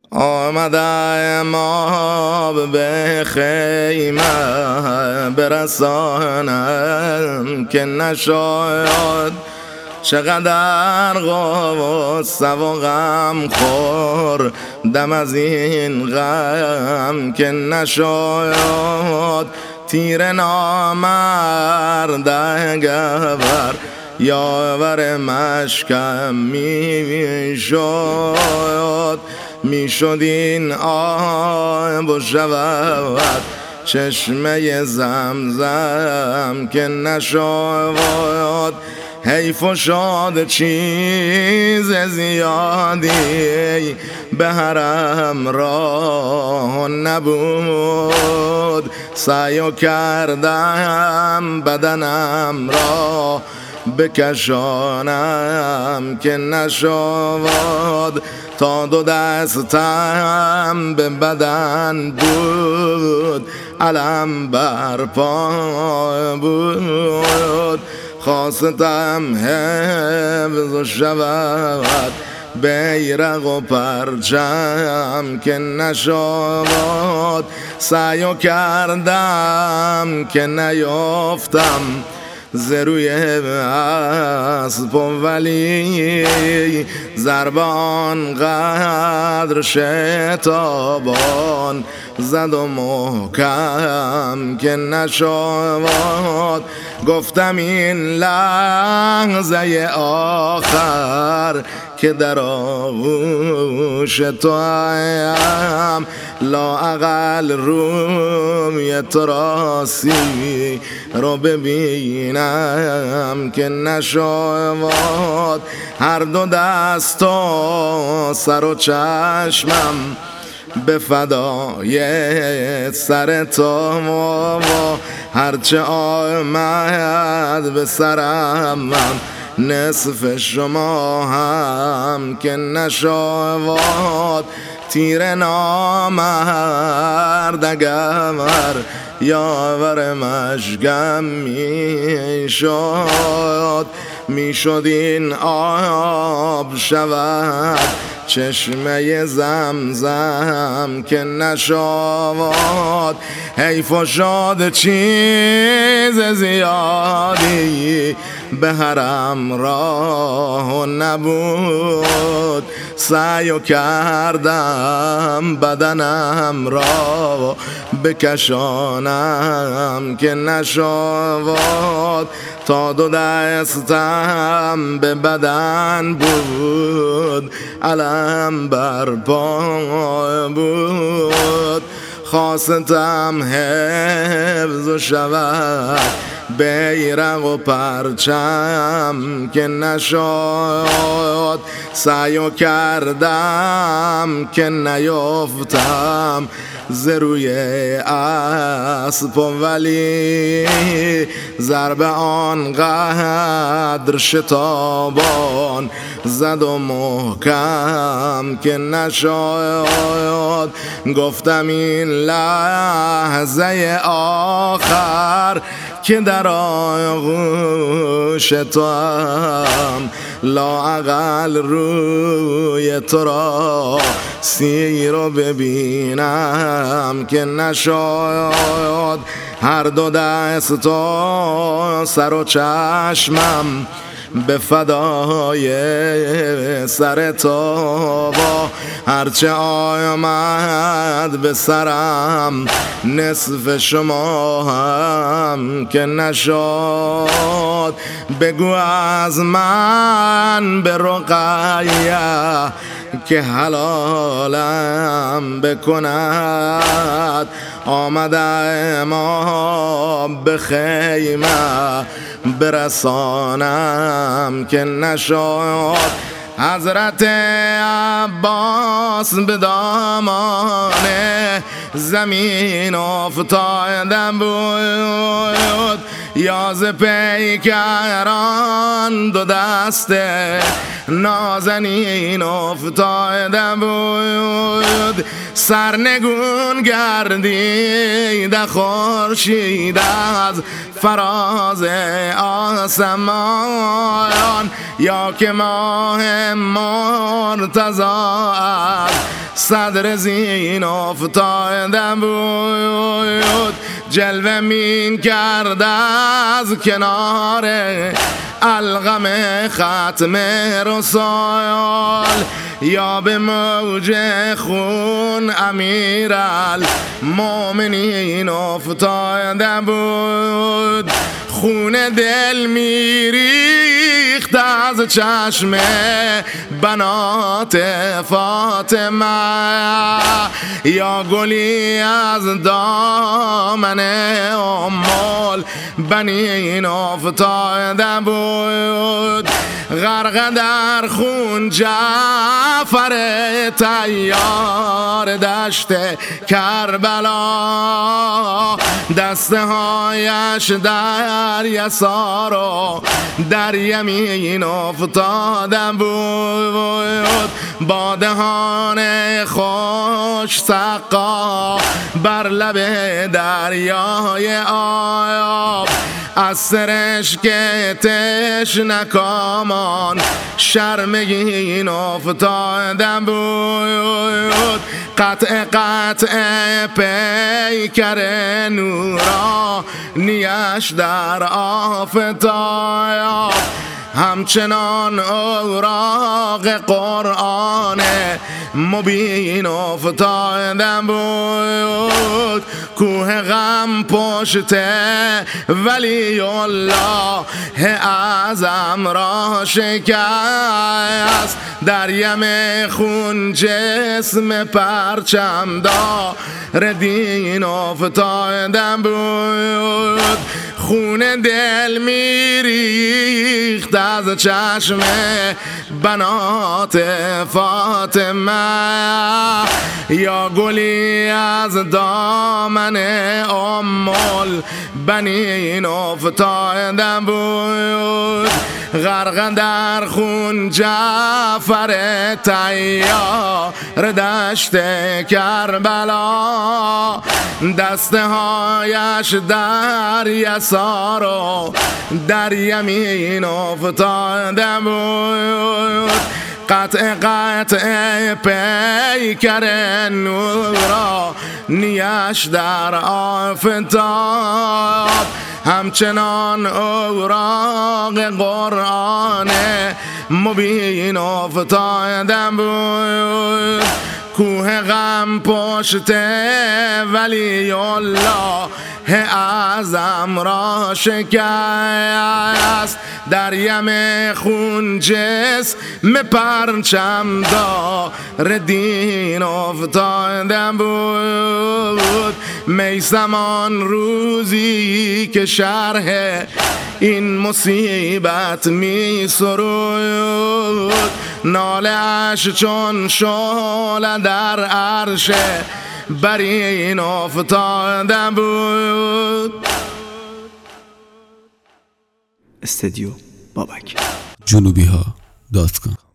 آمدم آب به خیمه برسانم که نشاید چقدر غصه و غم خور دم از این غم که نشاید تیر نامرد گبر یاور مشکم میشد این آب و شود چشمه زمزم که نشاید حیف و شاد چیز زیادی به حرم راه نبود سعی کردم بدنم را بکشانم که نشود تا دو دستم به بدن بود علم بر پا بود خواستم حفظ شود بیرق و پرچم که نشود سعی کردم که نیافتم ز روی اسب ولی ضربه آنقدر شتابان زد و محکم که نشود گفتم این لحظه آخر که در آغوش توام لااقل روی تو راسی رو ببینم که نشود هر دو دست و سر و چشمم به فدای سر تو هرچه آمد به سرم من نصف شما هم که نشود تیر نامرد گبر یاور مشکم میشد این آب شود چشمه زمزم که نشود حیف و شاد چیز زیادی به حرم راه نبود سعی کردم بدنم را بکشانم که نشود تا دو دستم به بدن بود علم بر پا بود خواستم حفظ شود بیرق و پرچم که نشد سعی کردم که نیافتم ز روی اسب ولی ضربه آنقدر شتابان زد و محکم که نشد گفتم این لحظه آخر که در آغوش توام لااقل روی تو را سی رو ببینم که نشد هر دو دست و سر و چشمم به فدای سر تو هرچه آمد به سرم نصف شما هم که نشد بگو از من به رقیه که حلالم بکند آمدم آب به خیمه برسانم که نشد حضرت عباس به دامان زمین افتاده بود یاز پیکران دو دست نازنین افتاده بود سرنگون گردیده خورشید از فراز آسمان یا که ماه مرتضی صدر زین افتاده بود جلوه می کرد از کنار القم ختم رسال یا به موج خون امیرالمومنین افتاده بود خون دل میریخت از چشم بنات فاطمه یا گلی از دامن ام البنین افتاده بود غرق در خون جعفر طیار دشت کربلا دسته هایش در یسار و در یمین افتاده بود با دهان خوش سقا بر لب دریای آب از سرشک تشنکامان شرمگین افتاده بود قطع پیکر نورانیش در آفتاب همچنان اوراق قرآن مبین افتاده بود کوه غم پشت ولی الله اعظم را شکست در یم خون جسم پرچم دار دین افتاده بود خون دل میریخت از چشم بنات فاطمه یا گلی از دامن ام البنین افتاده بود غرق در خون جعفر طیار دشت کربلا دسته هایش در یسار و در یمین افتاده بود قطع پیکر نورانیش در آفتاب همچنان اوراق قرآن مبین افتاده بود کوه غم پشت ولی الله اعظم را شکست در یم خون جسم پرچم دار دین افتاده بود میثمان روزی که شرح این مصیبت می سرود ناله اش چون شعله در عرش برین افتاده بود. استدیو بابک جنوبیها.com